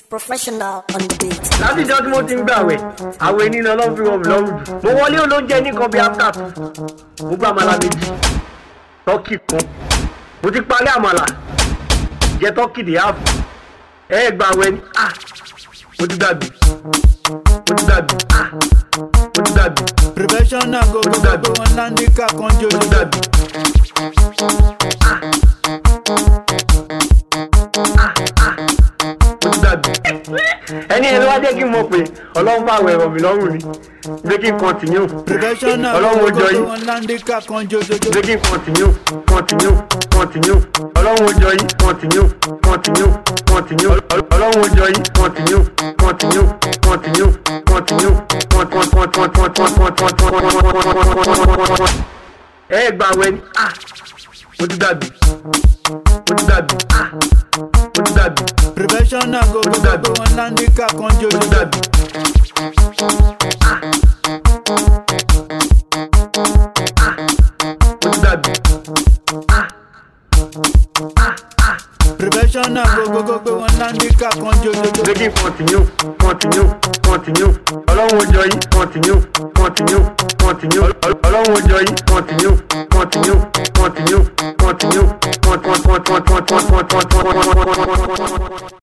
professional on the beat. láti jọ́ tí mo ti ń gbàwẹ̀ àwẹ̀ ní lọ́lọ́ fi wọ́n mi lọ́rùn jù mo wọlé olóúnjẹ ní kan bí after two mo gba àmàlà méjì tọ́kì kan mo ti parí àmàlà jẹ tọ́kì dè áàfù gbàwẹ̀ ni mo ti gbàgbé mo ti gbàgbé mo ti gbàgbé. Professional go wọn landika kan jò mo ti gbàgbé. ẹni ẹni wá jẹ́ kí n mọ̀ pé ọlọ́run bá wẹ̀ rọ̀ mí lọ́rùn ni jẹ́ kí n continue ọlọ́run ó jọ yìí wọn landika kan jò jẹ́ kí n continue ọlọ́run ó jọ yìí continue ọlọ́run ó jọ yìí continue. Gbàwẹ̀ ni mo ti gbàgbé. Professional go wọn landika kan jò Professional go wọn landika kan jò jẹ́ kí n continue ọlọ́run ó jọ yìí continue ọlọ́run ó jọ yìí continue.